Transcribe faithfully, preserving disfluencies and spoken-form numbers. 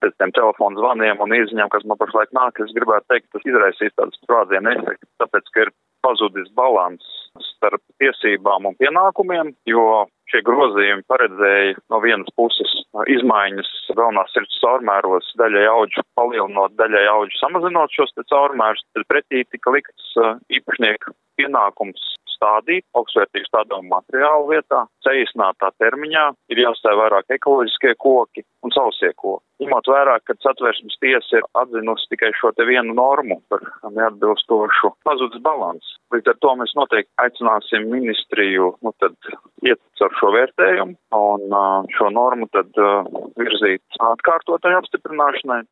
pēc tiem telefonu zvaniem un izziņām, kas man pašlaik nāk, es gribētu teikt, tas izraisīs tādas sprādzienu efektu, tāpēc, ka ir pazudis balans starp tiesībām un pienākumiem, jo šie grozījumi paredzēja no vienas puses izmaiņas galvenās sirds caurmēros, daļai audžu palielinot, daļai audžu samazinot šos te caurmērus, tad pretī tika likts īpašnieku pienākums stādīt augstvērtīgu stādāmu materiālu vietā, saīsinātā termiņā ir jāstāv vairāk ekoloģiskie koki un sausie koki. Ņemot vērā, ka Satversmes tiesa ir atzinusi tikai šo te vienu normu par neatbilstošu pazudis balansu. Līdz ar to mēs noteikti aicināsim ministriju, nu tad iet ar šo vērtējumu un uh, šo normu tad uh, virzīt atkārtotai apstiprināšanai.